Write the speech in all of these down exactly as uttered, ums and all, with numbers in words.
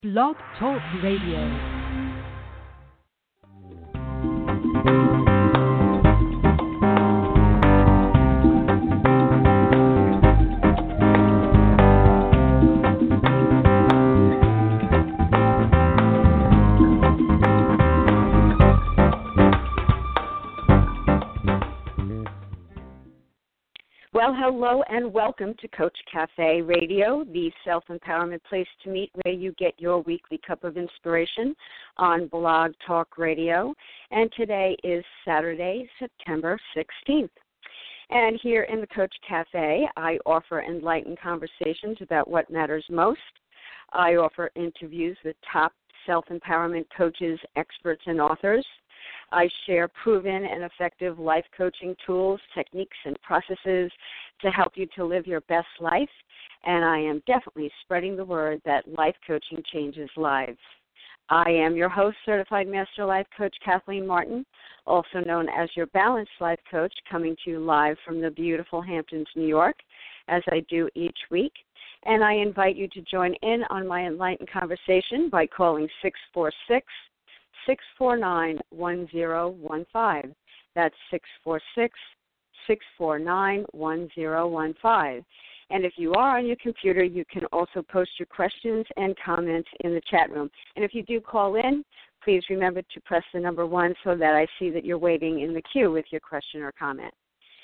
Blog Talk Radio. Well, hello and welcome to Coach Cafe Radio, the self-empowerment place to meet where you get your weekly cup of inspiration on Blog Talk Radio. And today is Saturday, September sixteenth. And here in the Coach Cafe, I offer enlightened conversations about what matters most. I offer interviews with top self-empowerment coaches, experts, and authors. I share proven and effective life coaching tools, techniques, and processes to help you to live your best life. And I am definitely spreading the word that life coaching changes lives. I am your host, Certified Master Life Coach Kathleen Martin, also known as your Balanced Life Coach, coming to you live from the beautiful Hamptons, New York, as I do each week. And I invite you to join in on my enlightened conversation by calling six four six, six four nine, one zero one five. That's six four six, six four nine, one zero one five. And if you are on your computer, you can also post your questions and comments in the chat room. And if you do call in, please remember to press the number one so that I see that you're waiting in the queue with your question or comment.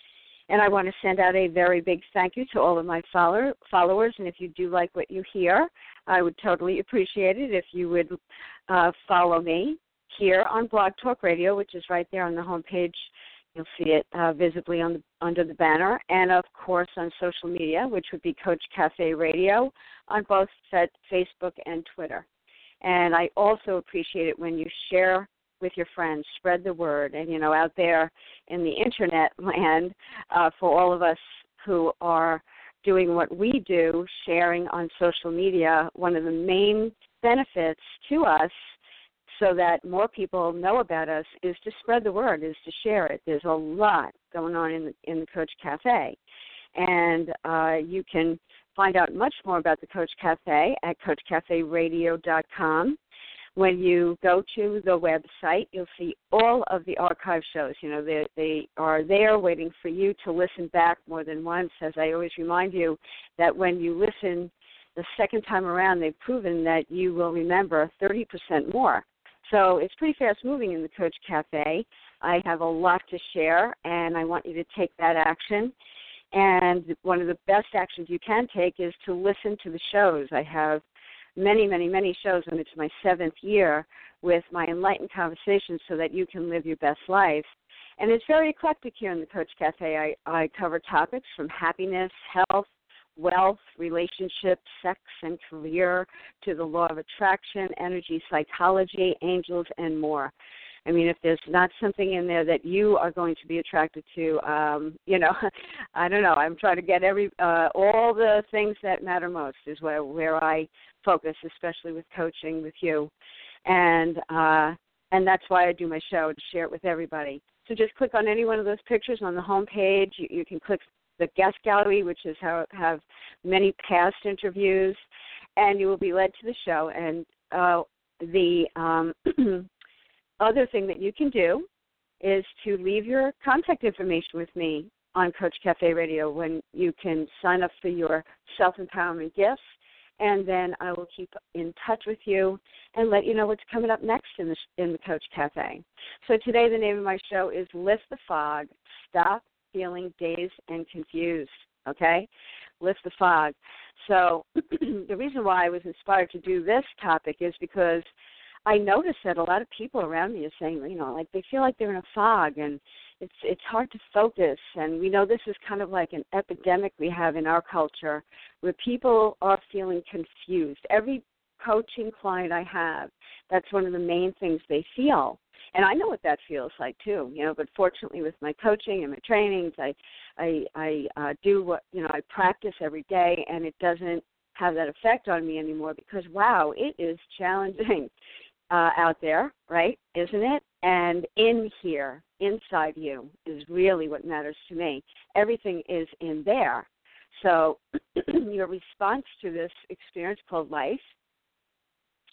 And I want to send out a very big thank you to all of my follower, followers. And if you do like what you hear, I would totally appreciate it if you would uh, follow me here on Blog Talk Radio, which is right there on the homepage. You'll see it uh, visibly on the, under the banner. And, of course, on social media, which would be Coach Cafe Radio on both Facebook and Twitter. And I also appreciate it when you share with your friends, spread the word. And, you know, out there in the Internet land, uh, for all of us who are doing what we do, sharing on social media, one of the main benefits to us so that more people know about us is to spread the word, is to share it. There's a lot going on in the, in the Coach Cafe. And uh, you can find out much more about the Coach Cafe at coach cafe radio dot com. When you go to the website, you'll see all of the archive shows. You know, they, they are there waiting for you to listen back more than once. As I always remind you that when you listen the second time around, they've proven that you will remember thirty percent more. So it's pretty fast-moving in the Coach Cafe. I have a lot to share, and I want you to take that action. And one of the best actions you can take is to listen to the shows. I have many, many, many shows, and it's my seventh year with my enlightened conversations so that you can live your best life. And it's very eclectic here in the Coach Cafe. I, I cover topics from happiness, health, wealth, relationships, sex and career, to the law of attraction, energy psychology, angels, and more. I mean, if there's not something in there that you are going to be attracted to, um, you know, I don't know. I'm trying to get every uh, all the things that matter most is where, where I focus, especially with coaching with you. And uh, and that's why I do my show, to share it with everybody. So just click on any one of those pictures on the home page. You, you can click the guest gallery, which is how have many past interviews, and you will be led to the show. And uh, the um, other thing that you can do is to leave your contact information with me on Coach Cafe Radio when you can sign up for your self-empowerment gifts, and then I will keep in touch with you and let you know what's coming up next in the, in the Coach Cafe. So today the name of my show is Lift the Fog, Stop Feeling Dazed and Confused, okay? Lift the fog. So the reason why I was inspired to do this topic is because I noticed that a lot of people around me are saying, you know, like they feel like they're in a fog and it's it's hard to focus. And we know this is kind of like an epidemic we have in our culture where people are feeling confused. Every coaching client I have, that's one of the main things they feel. And I know what that feels like too, you know. But fortunately, with my coaching and my trainings, I, I, I uh, do what you know. I practice every day, and it doesn't have that effect on me anymore. Because wow, it is challenging uh, out there, right? Isn't it? And in here, inside you, is really what matters to me. Everything is in there. So your response to this experience called life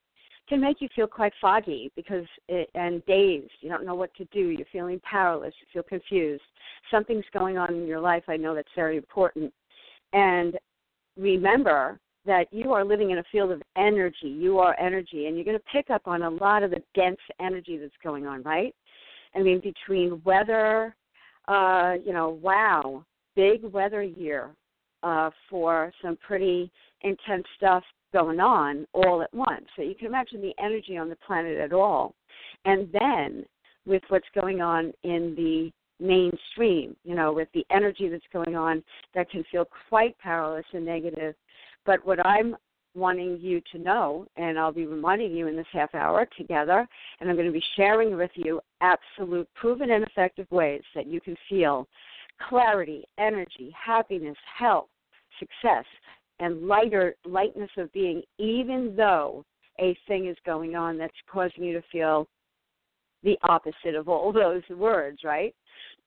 can make you feel quite foggy because it, and dazed. You don't know what to do. You're feeling powerless. You feel confused. Something's going on in your life. I know that's very important. And remember that you are living in a field of energy. You are energy, and you're going to pick up on a lot of the dense energy that's going on, right? I mean, between weather, uh, you know, wow, big weather year uh, for some pretty intense stuff going on all at once. So you can imagine the energy on the planet at all. And then with what's going on in the mainstream, you know, with the energy that's going on that can feel quite powerless and negative. But what I'm wanting you to know, and I'll be reminding you in this half hour together, and I'm going to be sharing with you absolute proven and effective ways that you can feel clarity, energy, happiness, health, success, and lighter lightness of being, even though a thing is going on that's causing you to feel the opposite of all those words, right?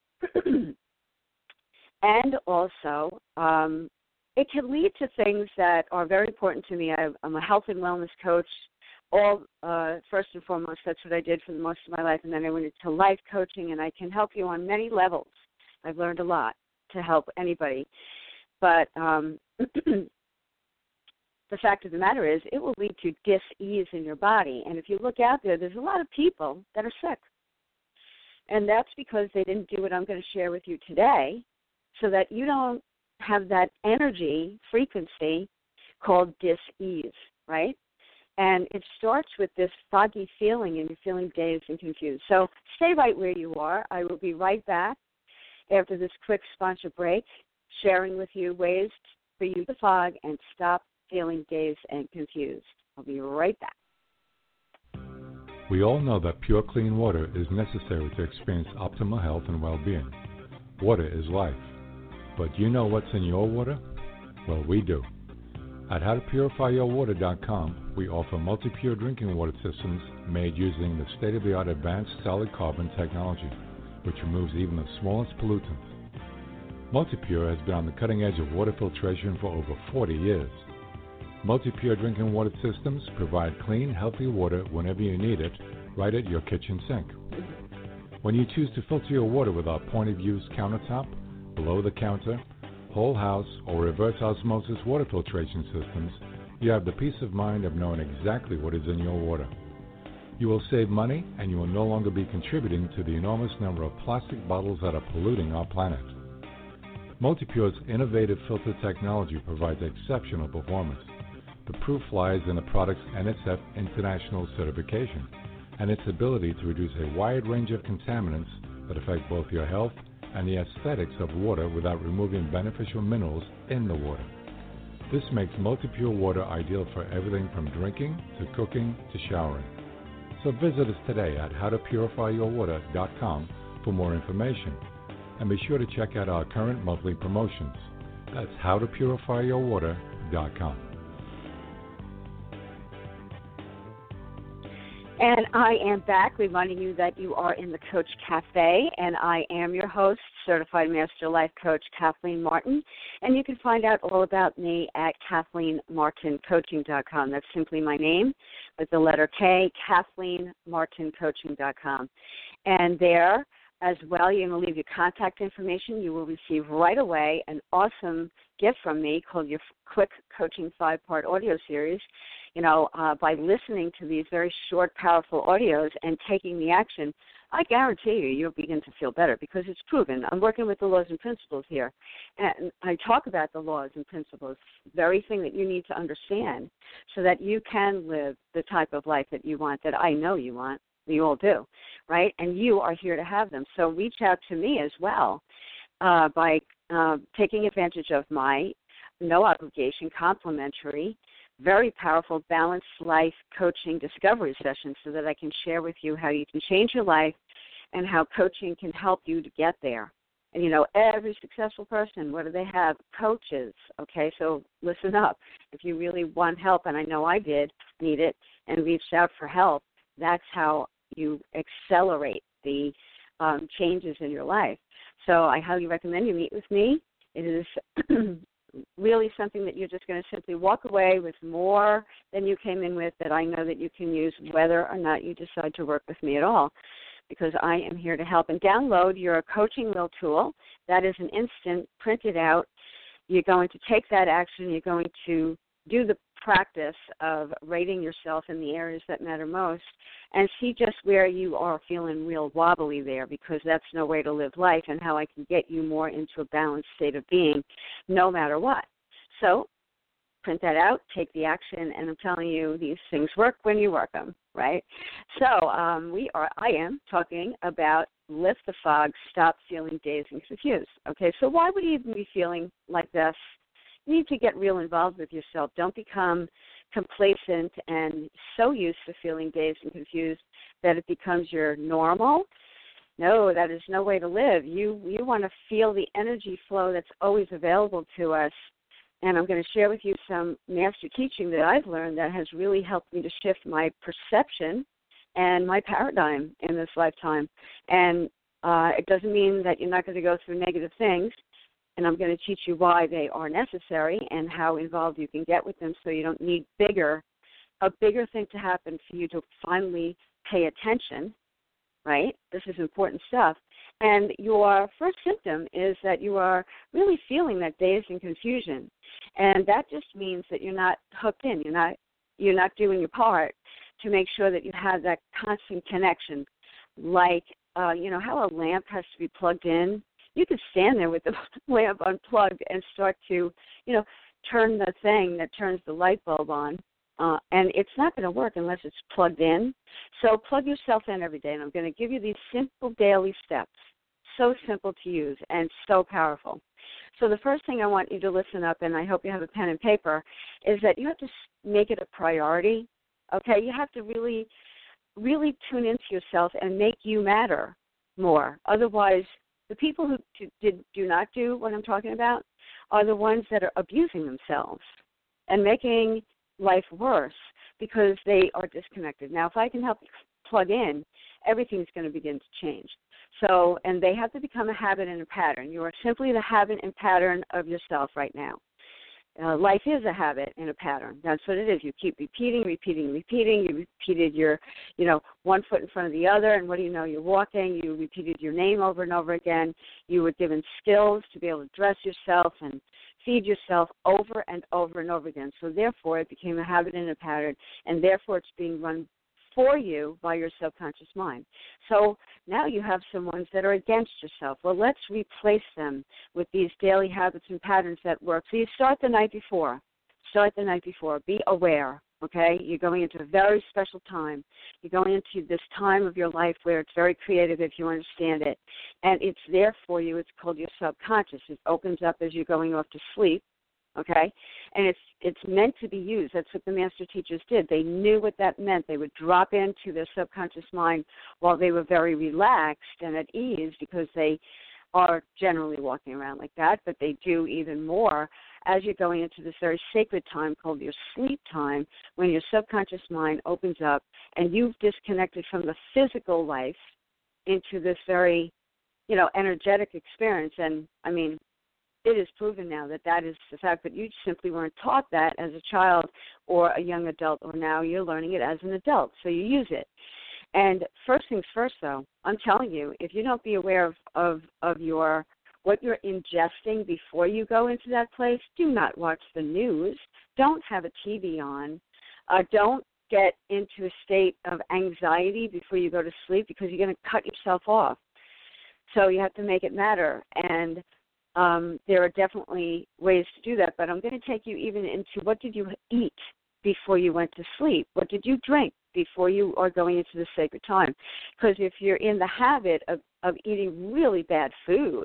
And also, um, it can lead to things that are very important to me. I, I'm a health and wellness coach. All uh, first and foremost, that's what I did for the most of my life, and then I went into life coaching, and I can help you on many levels. I've learned a lot to help anybody. But um, the fact of the matter is it will lead to dis-ease in your body. And if you look out there, there's a lot of people that are sick. And that's because they didn't do what I'm going to share with you today, so that you don't have that energy frequency called dis-ease, right? And it starts with this foggy feeling, and you're feeling dazed and confused. So stay right where you are. I will be right back after this quick sponsor break, sharing with you ways for you to fog and stop feeling dazed and confused. I'll be right back. We all know that pure, clean water is necessary to experience optimal health and well-being. Water is life. But do you know what's in your water? Well, we do. At how to purify your water dot com, we offer multi-pure drinking water systems made using the state-of-the-art advanced solid carbon technology, which removes even the smallest pollutants. MultiPure has been on the cutting edge of water filtration for over forty years. MultiPure drinking water systems provide clean, healthy water whenever you need it, right at your kitchen sink. When you choose to filter your water with our point-of-use countertop, below-the-counter, whole house, or reverse osmosis water filtration systems, you have the peace of mind of knowing exactly what is in your water. You will save money, and you will no longer be contributing to the enormous number of plastic bottles that are polluting our planet. MultiPure's innovative filter technology provides exceptional performance. The proof lies in the product's N S F International certification and its ability to reduce a wide range of contaminants that affect both your health and the aesthetics of water without removing beneficial minerals in the water. This makes MultiPure water ideal for everything from drinking to cooking to showering. So visit us today at how to purify your water dot com for more information, and be sure to check out our current monthly promotions. That's how to purify your water dot com. And I am back reminding you that you are in the Coach Cafe, and I am your host, Certified Master Life Coach Kathleen Martin. And you can find out all about me at Kathleen Martin Coaching dot com. That's simply my name with the letter K, Kathleen Martin Coaching dot com. And there, as well, you're going to leave your contact information. You will receive right away an awesome gift from me called your Quick Coaching five-part audio series. You know, uh, by listening to these very short, powerful audios and taking the action, I guarantee you, you'll begin to feel better because it's proven. I'm working with the laws and principles here. And I talk about the laws and principles, the very thing that you need to understand so that you can live the type of life that you want, that I know you want. We all do, right? And you are here to have them. So reach out to me as well uh, by uh, taking advantage of my no-obligation, complimentary, very powerful, balanced life coaching discovery session so that I can share with you how you can change your life and how coaching can help you to get there. And, you know, every successful person, what do they have? Coaches, okay? So listen up. If you really want help, and I know I did need it, and reached out for help, that's how you accelerate the um, changes in your life. So I highly recommend you meet with me. It is really something that you're just going to simply walk away with more than you came in with, that I know that you can use whether or not you decide to work with me at all, because I am here to help. And download your coaching wheel tool. That is an instant, print it out. You're going to take that action. You're going to do the practice of rating yourself in the areas that matter most and see just where you are feeling real wobbly there, because that's no way to live life, and how I can get you more into a balanced state of being no matter what. So print that out, take the action, and I'm telling you, these things work when you work them, right? So um, we are, I am talking about lift the fog, stop feeling dazed and confused. Okay, so why would you even be feeling like this? You need to get real involved with yourself. Don't become complacent and so used to feeling dazed and confused that it becomes your normal. No, that is no way to live. You you want to feel the energy flow that's always available to us. And I'm going to share with you some master teaching that I've learned that has really helped me to shift my perception and my paradigm in this lifetime. And uh, it doesn't mean that you're not going to go through negative things. And I'm going to teach you why they are necessary and how involved you can get with them, so you don't need bigger, a bigger thing to happen for you to finally pay attention, right? This is important stuff. And your first symptom is that you are really feeling that dazed and confusion. And that just means that you're not hooked in. You're not, you're not doing your part to make sure that you have that constant connection. Like, uh, you know, how a lamp has to be plugged in. You could stand there with the lamp unplugged and start to, you know, turn the thing that turns the light bulb on, uh, and it's not going to work unless it's plugged in. So plug yourself in every day, and I'm going to give you these simple daily steps, so simple to use and so powerful. So the first thing I want you to listen up, and I hope you have a pen and paper, is that you have to make it a priority, okay? You have to really, really tune into yourself and make you matter more. Otherwise, the people who do, did, do not do what I'm talking about are the ones that are abusing themselves and making life worse because they are disconnected. Now, if I can help you plug in, everything's going to begin to change. So, and they have to become a habit and a pattern. You are simply the habit and pattern of yourself right now. Uh, life is a habit and a pattern. That's what it is. You keep repeating, repeating, repeating. You repeated your, you know, one foot in front of the other, and what do you know? You're walking. You repeated your name over and over again. You were given skills to be able to dress yourself and feed yourself over and over and over again. So therefore, it became a habit and a pattern, and therefore it's being run for you by your subconscious mind. So now you have some ones that are against yourself. Well, let's replace them with these daily habits and patterns that work. So you start the night before. Start the night before. Be aware, okay? You're going into a very special time. You're going into this time of your life where it's very creative if you understand it. And it's there for you. It's called your subconscious. It opens up as you're going off to sleep. Okay, and it's it's meant to be used. That's what the master teachers did. They knew what that meant. They would drop into their subconscious mind while they were very relaxed and at ease, because they are generally walking around like that, but they do even more as you're going into this very sacred time called your sleep time, when your subconscious mind opens up and you've disconnected from the physical life into this very, you know, energetic experience. And, I mean, it is proven now that that is the fact, but you simply weren't taught that as a child or a young adult, or now you're learning it as an adult, so you use it. And first things first, though, I'm telling you, if you don't be aware of, of, of your what you're ingesting before you go into that place, do not watch the news. Don't have a T V on. Uh, don't get into a state of anxiety before you go to sleep, because you're going to cut yourself off. So you have to make it matter. And Um, there are definitely ways to do that, but I'm going to take you even into what did you eat before you went to sleep? What did you drink before you are going into the sacred time? Because if you're in the habit of, of eating really bad food,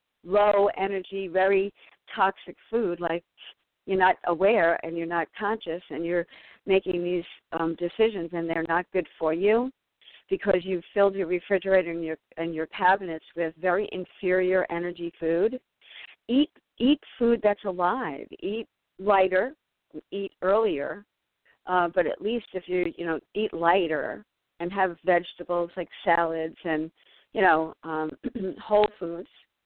low energy, very toxic food, like you're not aware and you're not conscious and you're making these um, decisions and they're not good for you, because you've filled your refrigerator and your, and your cabinets with very inferior energy food. Eat eat food that's alive. Eat lighter. Eat earlier. Uh, but at least if you you know eat lighter and have vegetables like salads and you know um, whole foods.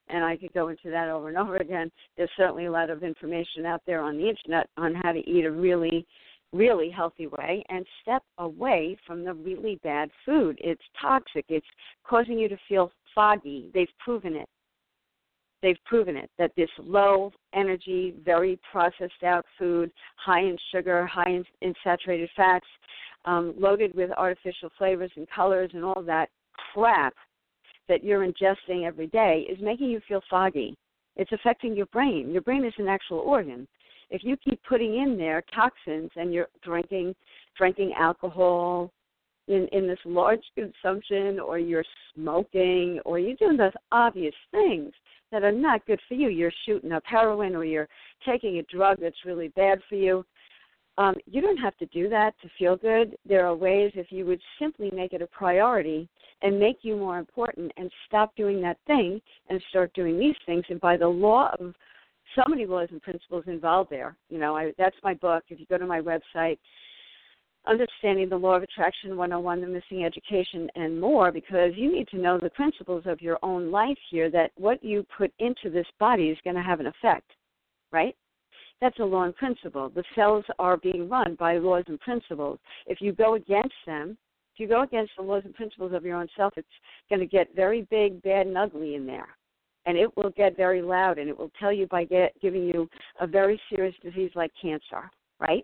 and I could go into that over and over again. There's certainly a lot of information out there on the internet on how to eat a really, really healthy way and step away from the really bad food. It's toxic. It's causing you to feel foggy. They've proven it. They've proven it, that this low energy, very processed out food, high in sugar, high in, in saturated fats, um, loaded with artificial flavors and colors and all that crap that you're ingesting every day is making you feel foggy. It's affecting your brain. Your brain is an actual organ. If you keep putting in there toxins and you're drinking, drinking alcohol in, in this large consumption, or you're smoking, or you're doing those obvious things that are not good for you, you're shooting up heroin, or you're taking a drug that's really bad for you, um, you don't have to do that to feel good. There are ways, if you would simply make it a priority and make you more important and stop doing that thing and start doing these things. And by the law of so many laws and principles involved there, you know, I, that's my book. If you go to my website, Understanding the Law of Attraction one oh one, The Missing Education, and more, because you need to know the principles of your own life here, that what you put into this body is going to have an effect, right? That's a law and principle. The cells are being run by laws and principles. If you go against them, if you go against the laws and principles of your own self, it's going to get very big, bad, and ugly in there. And it will get very loud, and it will tell you by get, giving you a very serious disease like cancer, right?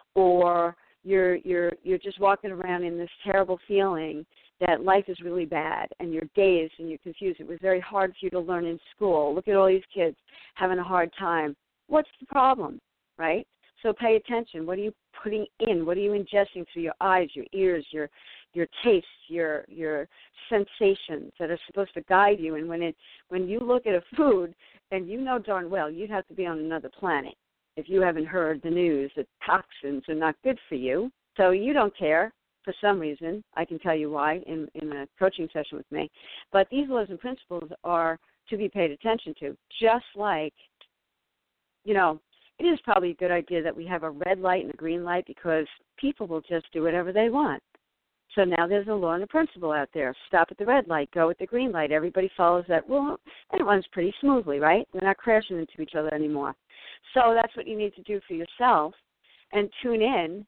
Or You're you're you're just walking around in this terrible feeling that life is really bad, and you're dazed and you're confused. It was very hard for you to learn in school. Look at all these kids having a hard time. What's the problem, right? So pay attention. What are you putting in? What are you ingesting through your eyes, your ears, your your tastes, your your sensations that are supposed to guide you? And when it when you look at a food, and you know darn well you'd have to be on another planet if you haven't heard the news that toxins are not good for you. So you don't care for some reason. I can tell you why in, in a coaching session with me. But these laws and principles are to be paid attention to, just like, you know, it is probably a good idea that we have a red light and a green light, because people will just do whatever they want. So now there's a law and a principle out there. Stop at the red light, go at the green light. Everybody follows that rule, and it runs pretty smoothly, right? We're not crashing into each other anymore. So that's what you need to do for yourself, and tune in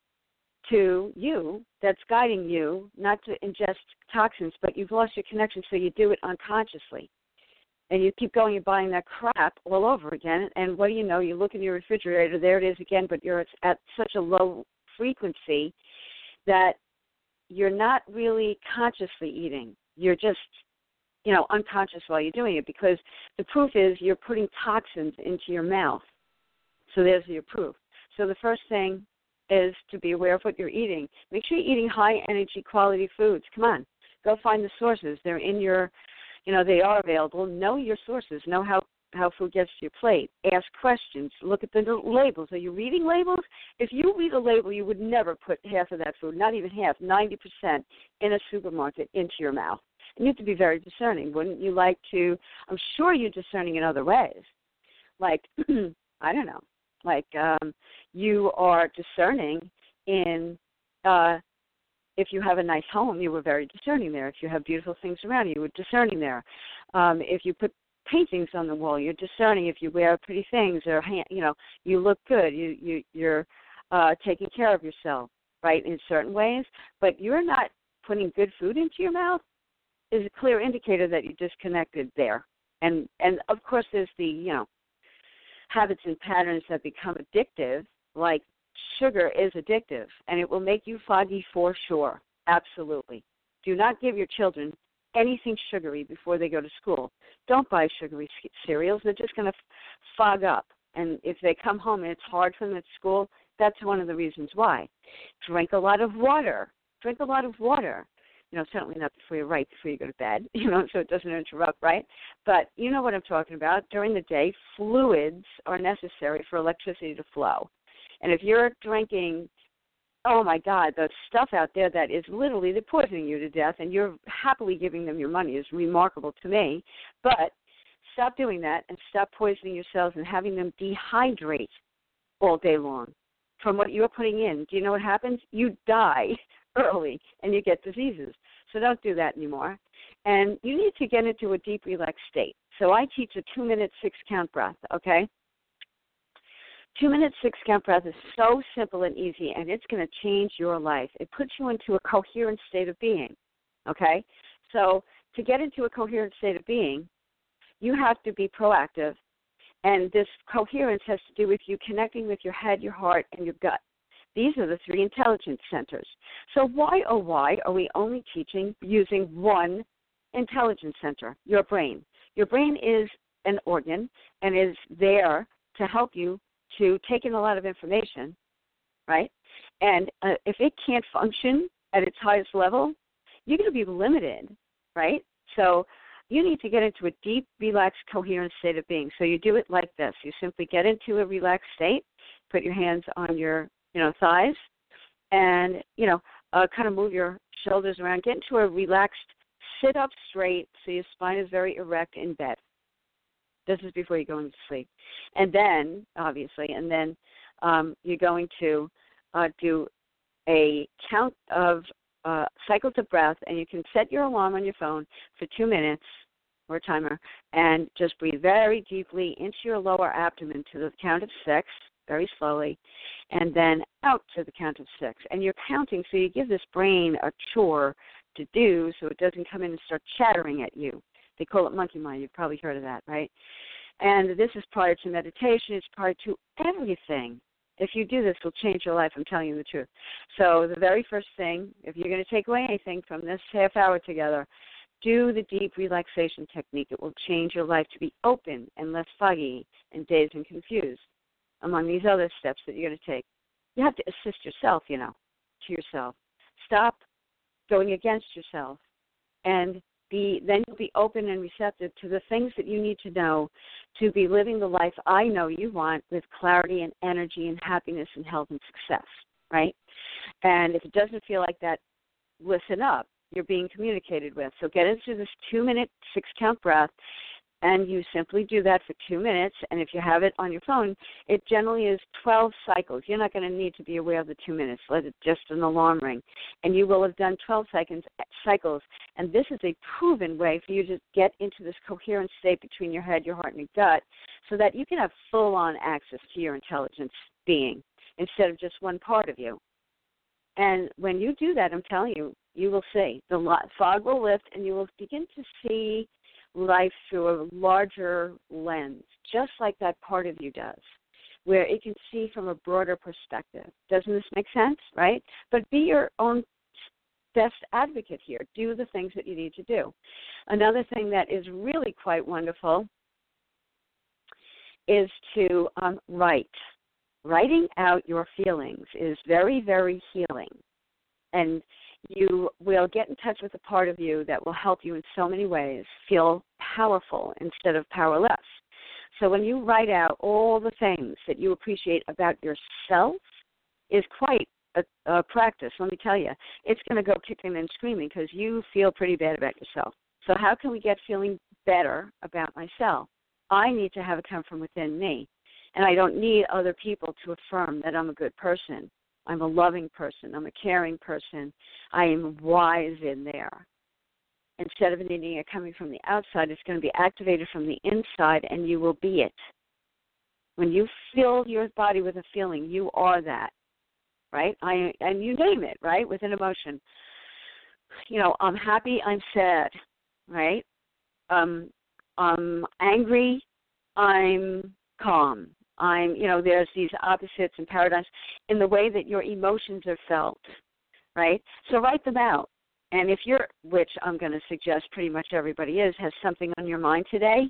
to you that's guiding you not to ingest toxins, but you've lost your connection, so you do it unconsciously. And you keep going and buying that crap all over again, and what do you know? You look in your refrigerator, there it is again, but you're at such a low frequency that you're not really consciously eating. You're just, you know, unconscious while you're doing it, because the proof is you're putting toxins into your mouth. So there's your proof. So the first thing is to be aware of what you're eating. Make sure you're eating high-energy quality foods. Come on. Go find the sources. They're in your, you know, they are available. Know your sources. Know how, how food gets to your plate. Ask questions. Look at the labels. Are you reading labels? If you read a label, you would never put half of that food, not even half, ninety percent in a supermarket into your mouth. And you have to be very discerning. Wouldn't you like to? I'm sure you're discerning in other ways. Like, I don't know. Like um, you are discerning in, uh, if you have a nice home, you were very discerning there. If you have beautiful things around you, you were discerning there. Um, if you put paintings on the wall, you're discerning. If you wear pretty things, or you know, you look good. You you you're uh, taking care of yourself, right, in certain ways. But you're not putting good food into your mouth is a clear indicator that you're disconnected there. And and of course, there's the you know. habits and patterns that become addictive, like sugar is addictive, and it will make you foggy for sure, absolutely. Do not give your children anything sugary before they go to school. Don't buy sugary cereals. They're just going to fog up, and if they come home and it's hard for them at school, that's one of the reasons why. Drink a lot of water. Drink a lot of water. You know, certainly not before you right before you go to bed, you know, so it doesn't interrupt, right? But you know what I'm talking about. During the day, fluids are necessary for electricity to flow. And if you're drinking, oh, my God, the stuff out there that is literally, they're poisoning you to death, and you're happily giving them your money is remarkable to me. But stop doing that and stop poisoning yourselves and having them dehydrate all day long from what you're putting in. Do you know what happens? You die early and you get diseases. So don't do that anymore. And you need to get into a deep, relaxed state. So I teach a two-minute six-count breath, okay? Two-minute six-count breath is so simple and easy, and it's going to change your life. It puts you into a coherent state of being, okay? So to get into a coherent state of being, you have to be proactive, and this coherence has to do with you connecting with your head, your heart, and your gut. These are the three intelligence centers. So why, oh why, are we only teaching using one intelligence center, your brain? Your brain is an organ and is there to help you to take in a lot of information, right? And uh, if it can't function at its highest level, you're going to be limited, right? So you need to get into a deep, relaxed, coherent state of being. So you do it like this. You simply get into a relaxed state, put your hands on your, you know, thighs, and, you know, uh, kind of move your shoulders around. Get into a relaxed, sit up straight so your spine is very erect in bed. This is before you go into sleep. And then, obviously, and then um, you're going to uh, do a count of uh, cycles of breath, and you can set your alarm on your phone for two minutes or a timer, and just breathe very deeply into your lower abdomen to the count of six, very slowly, and then out to the count of six. And you're counting, so you give this brain a chore to do so it doesn't come in and start chattering at you. They call it monkey mind. You've probably heard of that, right? And this is prior to meditation. It's prior to everything. If you do this, it'll change your life. I'm telling you the truth. So the very first thing, if you're going to take away anything from this half hour together, do the deep relaxation technique. It will change your life to be open and less foggy and dazed and confused, among these other steps that you're going to take. You have to assist yourself, you know, to yourself. Stop going against yourself, and be then you'll be open and receptive to the things that you need to know to be living the life I know you want with clarity and energy and happiness and health and success, right? And if it doesn't feel like that, listen up. You're being communicated with. So get into this two-minute six-count breath, and you simply do that for two minutes. And if you have it on your phone, it generally is twelve cycles. You're not going to need to be aware of the two minutes. Let it just an alarm ring. And you will have done twelve seconds, cycles. And this is a proven way for you to get into this coherent state between your head, your heart, and your gut so that you can have full-on access to your intelligence being instead of just one part of you. And when you do that, I'm telling you, you will see. The fog will lift, and you will begin to see life through a larger lens, just like that part of you does, where it can see from a broader perspective. Doesn't this make sense, right? But be your own best advocate here. Do the things that you need to do. Another thing that is really quite wonderful is to um, write. Writing out your feelings is very, very healing. And you will get in touch with a part of you that will help you in so many ways feel powerful instead of powerless. So when you write out all the things that you appreciate about yourself is quite a, a practice, let me tell you. It's going to go kicking and screaming because you feel pretty bad about yourself. So how can we get feeling better about myself? I need to have it come from within me. And I don't need other people to affirm that I'm a good person. I'm a loving person. I'm a caring person. I am wise in there. Instead of needing it coming from the outside, it's going to be activated from the inside, and you will be it. When you fill your body with a feeling, you are that, right? I and you name it, right, with an emotion. You know, I'm happy, I'm sad, right? Um, I'm angry, I'm calm. I'm, you know, there's these opposites and paradigms in the way that your emotions are felt, right? So write them out. And if you're, which I'm going to suggest pretty much everybody is, has something on your mind today,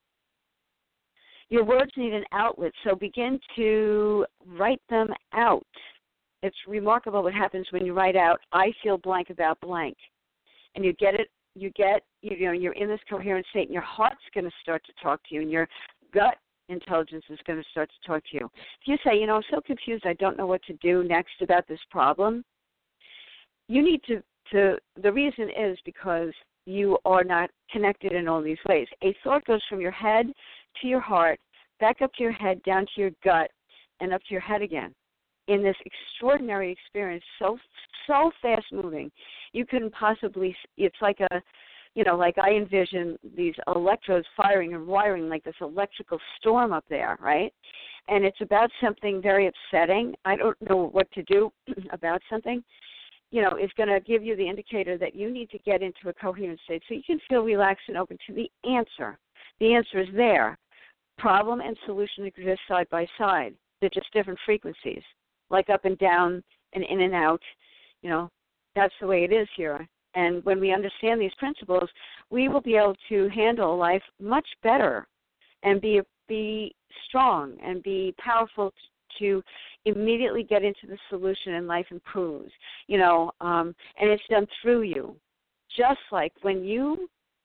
your words need an outlet, so begin to write them out. It's remarkable what happens when you write out, I feel blank about blank. And you get it, you get, you know, you're in this coherent state, and your heart's going to start to talk to you, and your gut intelligence is going to start to talk to you. If you say, you know, I'm so confused, I don't know what to do next about this problem, you need to, to the reason is because you are not connected in all these ways. A thought goes from your head to your heart, back up to your head, down to your gut, and up to your head again. In this extraordinary experience, so so fast moving, you couldn't possibly, it's like a you know, like I envision these electrodes firing and wiring like this electrical storm up there, right? And it's about something very upsetting. I don't know what to do about something. You know, is going to give you the indicator that you need to get into a coherent state so you can feel relaxed and open to the answer. The answer is there. Problem and solution exist side by side. They're just different frequencies, like up and down and in and out. You know, that's the way it is here. And when we understand these principles, we will be able to handle life much better and be be strong and be powerful to immediately get into the solution and life improves. You know, um, and it's done through you. Just like when you,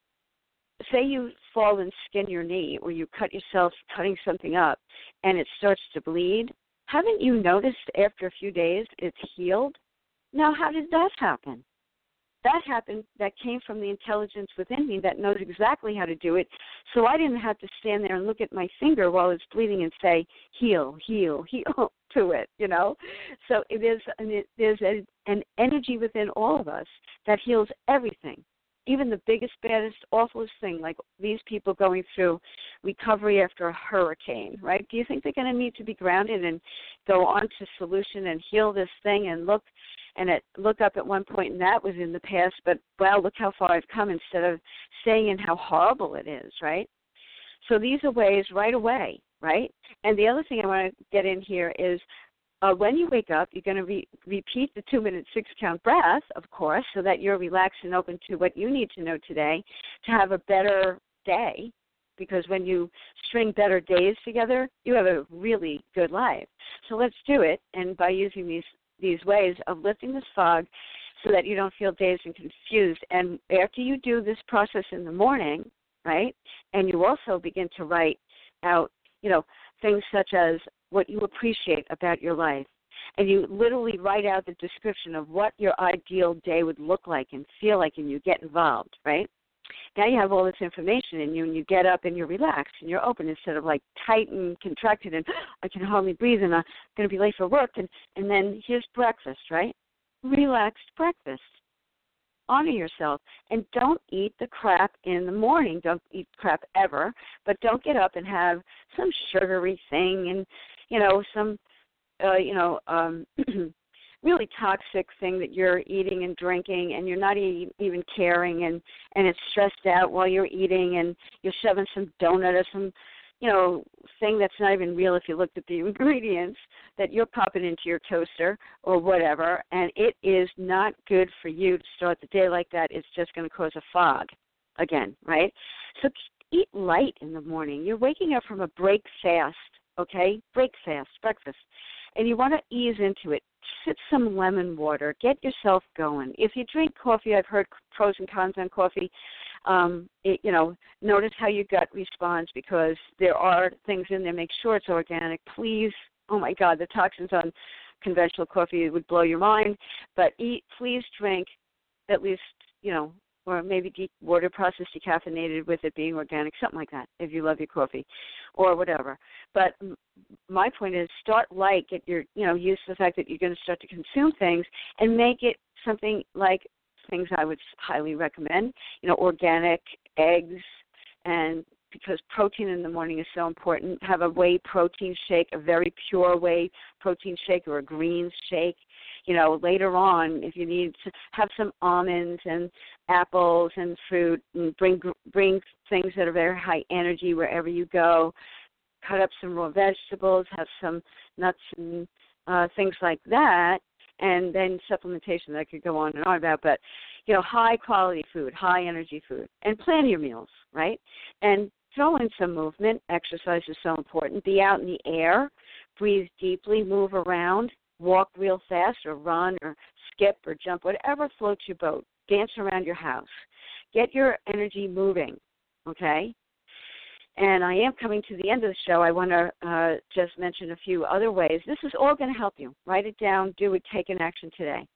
say you fall and skin your knee or you cut yourself cutting something up and it starts to bleed, haven't you noticed after a few days it's healed? Now, how did that happen? That happened, that came from the intelligence within me that knows exactly how to do it. So I didn't have to stand there and look at my finger while it's bleeding and say, heal, heal, heal to it, you know. So it is, it, there's a, an energy within all of us that heals everything, even the biggest, baddest, awfulest thing, like these people going through recovery after a hurricane, right? Do you think they're going to need to be grounded and go on to solution and heal this thing and look and it, look up at one point, and that was in the past, but, well, look how far I've come instead of staying in how horrible it is, right? So these are ways right away, right? And the other thing I want to get in here is uh, when you wake up, you're going to re- repeat the two-minute six-count breath, of course, so that you're relaxed and open to what you need to know today to have a better day, because when you string better days together, you have a really good life. So let's do it, and by using these these ways of lifting this fog so that you don't feel dazed and confused. And after you do this process in the morning, right, and you also begin to write out, you know, things such as what you appreciate about your life, and you literally write out the description of what your ideal day would look like and feel like, and you get involved, right? Now you have all this information in you, and you get up and you're relaxed and you're open instead of like tight and contracted and I can hardly breathe and I'm going to be late for work. And, and then here's breakfast, right? Relaxed breakfast. Honor yourself and don't eat the crap in the morning. Don't eat crap ever, but don't get up and have some sugary thing and, you know, some, uh, you know, um, really toxic thing that you're eating and drinking, and you're not e- even caring, and, and it's stressed out while you're eating, and you're shoving some donut or some, you know, thing that's not even real if you looked at the ingredients that you're popping into your toaster or whatever, and it is not good for you to start the day like that. It's just going to cause a fog again, right? So eat light in the morning. You're waking up from a break fast, okay? Break fast, breakfast. And you want to ease into it. Sip some lemon water. Get yourself going. If you drink coffee, I've heard pros and cons on coffee. Um, it, you know, notice how your gut responds because there are things in there. Make sure it's organic. Please, oh, my God, the toxins on conventional coffee would blow your mind. But eat, please drink at least, you know, or maybe de- water processed decaffeinated with it being organic, something like that, if you love your coffee or whatever. But m- my point is start light, get your, you know, use the fact that you're going to start to consume things and make it something like things I would highly recommend, you know, organic eggs, and because protein in the morning is so important, have a whey protein shake, a very pure whey protein shake or a greens shake. You know, later on, if you need to have some almonds and apples and fruit, and bring bring things that are very high energy wherever you go. Cut up some raw vegetables, have some nuts and uh, things like that, and then supplementation that I could go on and on about. But, you know, high quality food, high energy food, and plan your meals, right? And throw in some movement. Exercise is so important. Be out in the air, breathe deeply, move around. Walk real fast or run or skip or jump, whatever floats your boat. Dance around your house. Get your energy moving, okay? And I am coming to the end of the show. I want to uh, just mention a few other ways. This is all going to help you. Write it down. Do it. Take an action today.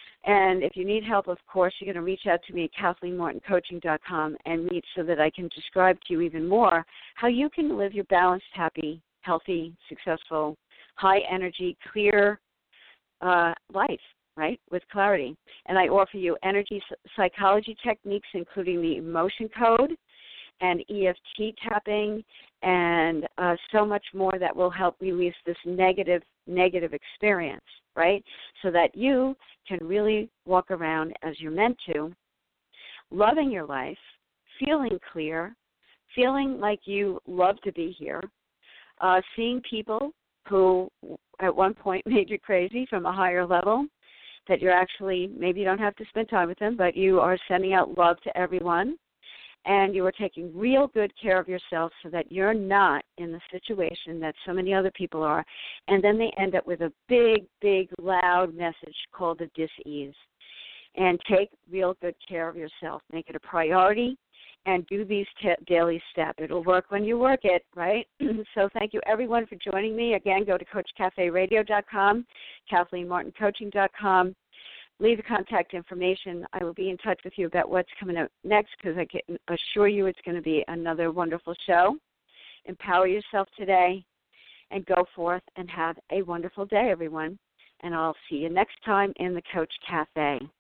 And if you need help, of course, you're going to reach out to me at Kathleen Morton Coaching dot com and meet so that I can describe to you even more how you can live your balanced, happy, healthy, successful, high energy, clear, Uh, life, right, with clarity. And I offer you energy psychology techniques, including the emotion code and E F T tapping and uh, so much more that will help release this negative, negative experience, right, so that you can really walk around as you're meant to, loving your life, feeling clear, feeling like you love to be here, uh, seeing people who at one point made you crazy from a higher level, that you're actually, maybe you don't have to spend time with them, but you are sending out love to everyone, and you are taking real good care of yourself so that you're not in the situation that so many other people are, and then they end up with a big, big, loud message called a dis-ease. And take real good care of yourself. Make it a priority and do these t- daily steps. It'll work when you work it, right? So thank you, everyone, for joining me. Again, go to coach cafe radio dot com, kathleen martin coaching dot com. Leave the contact information. I will be in touch with you about what's coming up next because I can assure you it's going to be another wonderful show. Empower yourself today and go forth and have a wonderful day, everyone. And I'll see you next time in the Coach Cafe.